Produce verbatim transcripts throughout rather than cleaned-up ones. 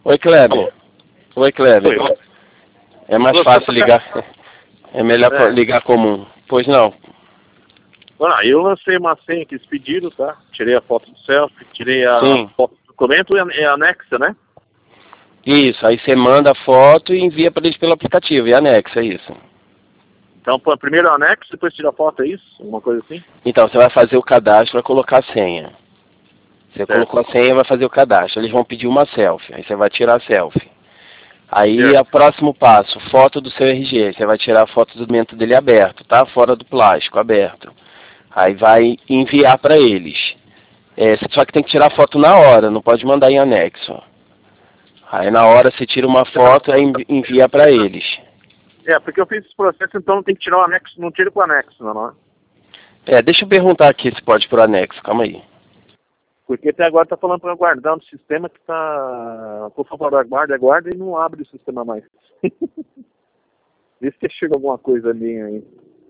Oi, Kleber. Alô. Oi, Kleber. Oi. É mais Você fácil tá- ligar. É melhor É. ligar comum. Pois não. Ah, eu lancei uma senha aqui, esse pedido, tá? Tirei a foto do selfie, tirei a Sim. foto do documento e a- e anexa, né? Isso. Aí você manda a foto e envia para eles pelo aplicativo. E anexa, isso. Então, pô, primeiro anexo, depois tira a foto, é isso? Alguma coisa assim? Então, você vai fazer o cadastro, vai colocar a senha. Você Certo. colocou a senha, vai fazer o cadastro. Eles vão pedir uma selfie. Aí você vai tirar a selfie. Aí, Certo. o próximo passo, foto do seu R G. Você vai tirar a foto do documento dele aberto, tá? Fora do plástico, aberto. Aí vai enviar para eles. É, só que tem que tirar a foto na hora, não pode mandar em anexo. Aí na hora você tira uma foto e envi- envia para eles. É, porque eu fiz esse processo, então não tem que tirar o anexo, não tira com o anexo, não, não é? É, deixa eu perguntar aqui se pode por anexo, calma aí. Porque até agora tá falando para guardar no sistema que tá... Por favor, aguarde, aguarde e não abre o sistema mais. Vê se chega alguma coisa ali aí.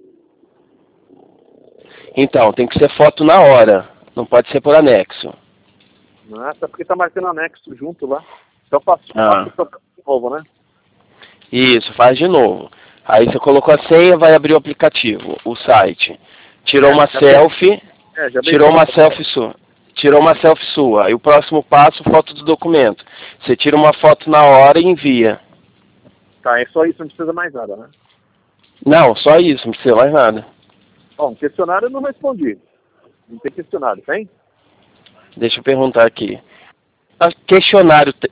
Então, tem que ser foto na hora, não pode ser por anexo. Nossa, porque tá marcando anexo junto lá. Então faço, Ah. faço pra- de novo, né? Isso, faz de novo. Aí você colocou a senha, vai abrir o aplicativo, o site. Tirou É, uma já selfie, É, já tirou uma beijou. selfie sua. Tirou uma selfie sua. Aí o próximo passo, foto do documento. Você tira uma foto na hora e envia. Tá, é só isso, não precisa mais nada, né? Não, só isso, não precisa mais nada. Bom, questionário eu não respondi. Não tem questionário, tem? Deixa eu perguntar aqui. Ah, questionário. te-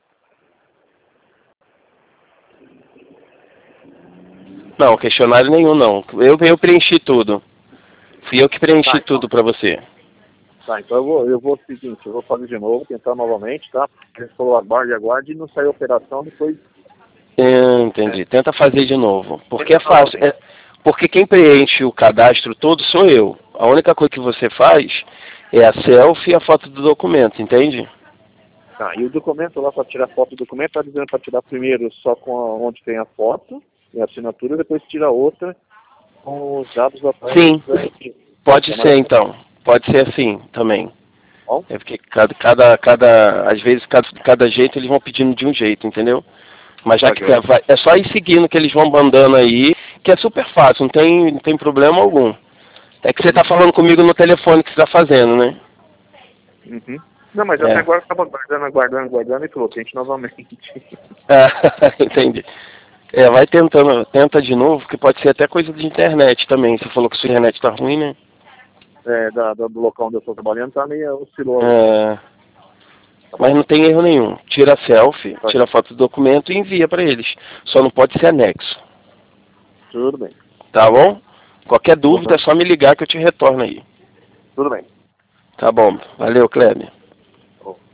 Não, questionário nenhum não. Eu, eu preenchi tudo. Fui eu que preenchi Tá, então. tudo para você. Tá, então eu vou, eu vou o seguinte, eu vou fazer de novo, tentar novamente, tá? Ele falou aguarde, aguarde e não saiu a operação, depois... É, entendi. Tenta fazer de novo. Porque é Tenta fácil. novamente. É, porque quem preenche o cadastro todo sou eu. A única coisa que você faz é a selfie e a foto do documento, entende? Tá, e o documento lá para tirar foto do documento, tá dizendo para tirar primeiro só com a, onde tem a foto e a assinatura, depois tira outra com os dados atrás. Sim. Pode É ser mais então. Pode ser assim também. bom? É porque cada, cada, cada às vezes, cada, cada jeito eles vão pedindo de um jeito, entendeu? Mas já Tá, que joia. vai- é só ir seguindo que eles vão mandando aí, que é super fácil, não tem, não tem problema algum. É que você tá falando comigo no telefone que você tá fazendo, né? Uhum. Não, mas É. até agora eu estava aguardando, aguardando, aguardando e falou, tente novamente. É, entendi. É, vai tentando, tenta de novo, que pode ser até coisa de internet também. Você falou que sua internet tá ruim, né? É, da, da- do local onde eu estou trabalhando, tá meio oscilou. É, Tá mas bom? não tem erro nenhum. Tira a selfie, Tá. tira a foto do documento e envia para eles. Só não pode ser anexo. Tudo bem. Tá bom? Qualquer Vou dúvida é só me ligar que eu te retorno aí. Tudo bem. Tá bom. Valeu, Kleber.